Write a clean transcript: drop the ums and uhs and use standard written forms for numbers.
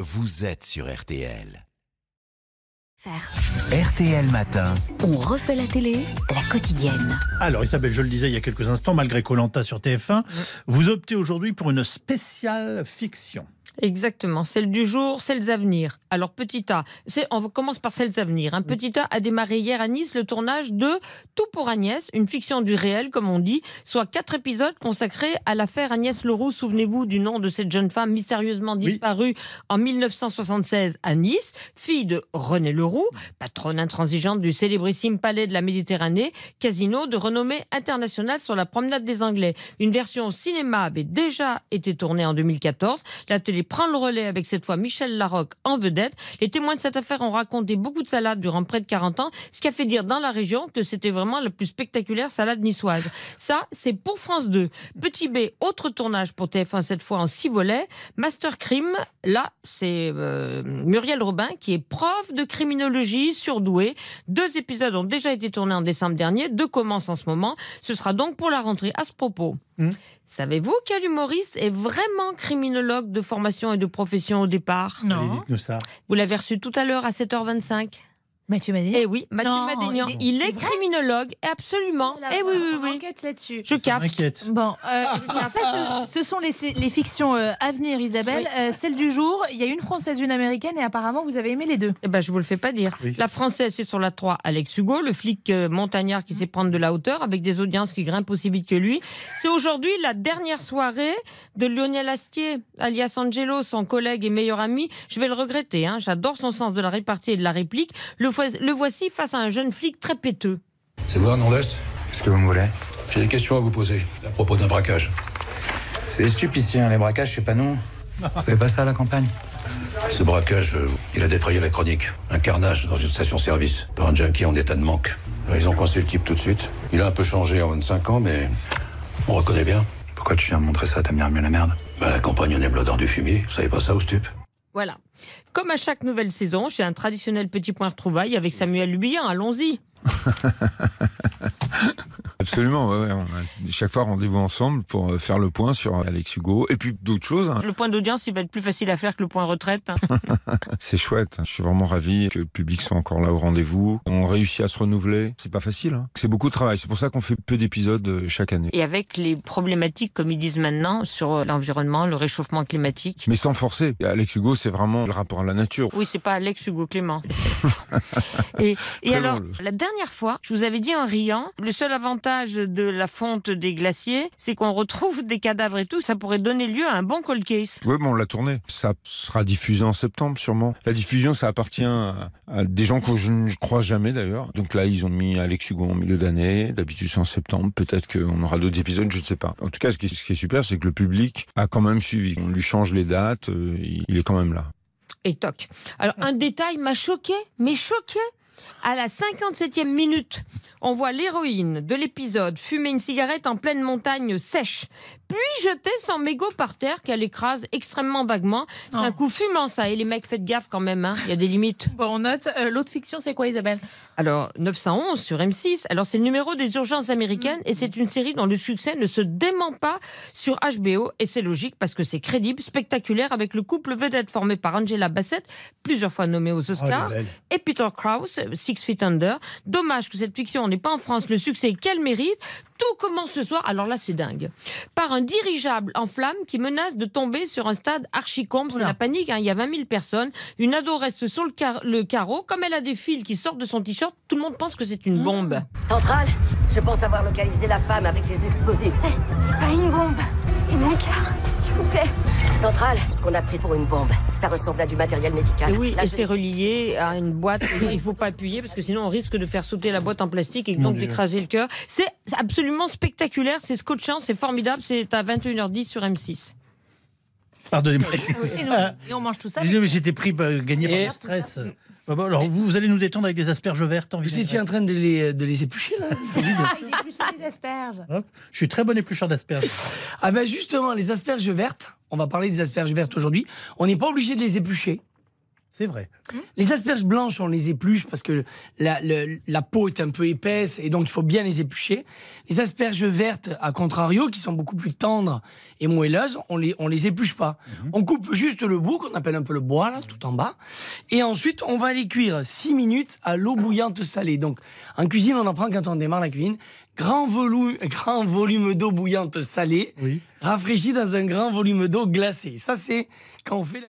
vous êtes sur RTL. Faire. RTL Matin. On refait la télé, la quotidienne. Alors Isabelle, je le disais il y a quelques instants, malgré Koh-Lanta sur TF1, vous optez aujourd'hui pour une spéciale fiction. Exactement, celle du jour, celles à venir. Alors petit A, on commence par celles à venir. Petit A a démarré hier à Nice le tournage de Tout pour Agnès, une fiction du réel comme on dit, soit 4 épisodes consacrés à l'affaire Agnès Leroux. Souvenez-vous du nom de cette jeune femme mystérieusement disparue en 1976 à Nice, fille de René Leroux, patronne intransigeante du célébrissime Palais de la Méditerranée, casino de renommée internationale sur la promenade des Anglais. Une version cinéma avait déjà été tournée en 2014. La télé prend le relais avec cette fois Michel Larocque en vedette. Les témoins de cette affaire ont raconté beaucoup de salades durant près de 40 ans, ce qui a fait dire dans la région que c'était vraiment la plus spectaculaire salade niçoise. Ça, c'est pour France 2. Petit B, autre tournage pour TF1, cette fois en 6 volets. Master Crime, là, c'est Muriel Robin qui est prof de criminologie surdouée. 2 épisodes ont déjà été tournés en décembre dernier, 2 commencent en ce moment. Ce sera donc pour la rentrée. À ce propos, savez-vous quel humoriste est vraiment criminologue de formation et de profession au départ? Non. Allez, dites-nous ça. Vous l'avez reçu tout à l'heure à 7h25. Mathieu Madénian. Eh oui, Mathieu Madénian. Il est criminologue, absolument. Eh oui. Enquête là-dessus. Je capte. Bon, ça, ce sont les fictions à venir, Isabelle. Celle du jour, il y a une française, une américaine, et apparemment vous avez aimé les deux. Eh ben, je vous le fais pas dire. Oui. La française, c'est sur la 3, Alex Hugo, le flic montagnard qui sait prendre de la hauteur avec des audiences qui grimpent aussi vite que lui. C'est aujourd'hui la dernière soirée de Lionel Astier, alias Angelo, son collègue et meilleur ami. Je vais le regretter, j'adore son sens de la répartie et de la réplique. Le voici face à un jeune flic très péteux. C'est vous, Hernandez ? Qu'est-ce que vous me voulez ? J'ai des questions à vous poser à propos d'un braquage. C'est stupide, les braquages, c'est pas nous. Vous savez pas ça à la campagne ? Ce braquage, il a défrayé la chronique. Un carnage dans une station-service par un junkie en état de manque. Ils ont coincé le type tout de suite. Il a un peu changé en 25 ans, mais on reconnaît bien. Pourquoi tu viens me montrer ça ? T'as mis la merde ? La campagne, on aime l'odeur du fumier. Vous savez pas ça, au stup ? Voilà. Comme à chaque nouvelle saison, j'ai un traditionnel petit point retrouvaille avec Samuel Lubien. Allons-y. Absolument, ouais. On a chaque fois rendez-vous ensemble pour faire le point sur Alex Hugo et puis d'autres choses. Le point d'audience, il va être plus facile à faire que le point retraite. C'est chouette, je suis vraiment ravi que le public soit encore là au rendez-vous. On réussit à se renouveler, c'est pas facile. C'est beaucoup de travail, c'est pour ça qu'on fait peu d'épisodes chaque année. Et avec les problématiques, comme ils disent maintenant, sur l'environnement, le réchauffement climatique. Mais sans forcer. Alex Hugo, c'est vraiment le rapport à la nature. Oui, c'est pas Alex Hugo Clément. et alors, la dernière fois, je vous avais dit en riant, le seul avantage de la fonte des glaciers, c'est qu'on retrouve des cadavres et tout, ça pourrait donner lieu à un bon cold case. Oui, on l'a tourné. Ça sera diffusé en septembre, sûrement. La diffusion, ça appartient à des gens que je ne croise jamais, d'ailleurs. Donc là, ils ont mis Alex Hugo en milieu d'année. D'habitude, c'est en septembre. Peut-être qu'on aura d'autres épisodes, je ne sais pas. En tout cas, ce qui est super, c'est que le public a quand même suivi. On lui change les dates, il est quand même là. Et toc. Alors, un détail m'a choqué, mais choqué. À la 57e minute, on voit l'héroïne de l'épisode fumer une cigarette en pleine montagne sèche, puis jeter son mégot par terre qu'elle écrase extrêmement vaguement. C'est un coup fumant, ça. Et les mecs, faites gaffe quand même, il y a des limites. Bon, on note. L'autre fiction, c'est quoi, Isabelle ? Alors, 911 sur M6. Alors, c'est le numéro des urgences américaines et c'est une série dont le succès ne se dément pas sur HBO. Et c'est logique parce que c'est crédible, spectaculaire, avec le couple vedette formé par Angela Bassett, plusieurs fois nommée aux Oscars, et Peter Krause, Six Feet Under. Dommage que cette fiction n'est pas en France le succès qu'elle mérite. Tout commence ce soir, alors là c'est dingue, par un dirigeable en flammes qui menace de tomber sur un stade archi-comble. C'est la panique, il y a 20 000 personnes. Une ado reste sur le carreau. Comme elle a des fils qui sortent de son t-shirt, tout le monde pense que c'est une bombe. Centrale, je pense avoir localisé la femme avec les explosifs. C'est pas une bombe, c'est mon cœur, s'il vous plaît. Centrale, ce qu'on a pris pour une bombe, ça ressemble à du matériel médical. Et oui, et c'est relié à une boîte. Il faut pas appuyer parce que sinon on risque de faire sauter la boîte en plastique et donc d'écraser le cœur. C'est absolument spectaculaire, c'est scotchant, c'est formidable. C'est à 21h10 sur M6. Pardonnez-moi. Et on mange tout ça. Mais j'étais pris gagné par le stress. Alors vous allez nous détendre avec des asperges vertes. Vous étiez en train de les éplucher là. Il épluche les asperges. Hop. Je suis très bon éplucheur d'asperges. Ah ben justement, les asperges vertes, on va parler des asperges vertes aujourd'hui, on n'est pas obligé de les éplucher. C'est vrai. Les asperges blanches, on les épluche parce que la peau est un peu épaisse et donc il faut bien les éplucher. Les asperges vertes, à contrario, qui sont beaucoup plus tendres et moelleuses, on les épluche pas. On coupe juste le bout, qu'on appelle un peu le bois, là, tout en bas. Et ensuite, on va les cuire 6 minutes à l'eau bouillante salée. Donc, en cuisine, on en prend quand on démarre la cuisine. Grand volume d'eau bouillante salée, rafraîchie dans un grand volume d'eau glacée. Ça, c'est quand on fait...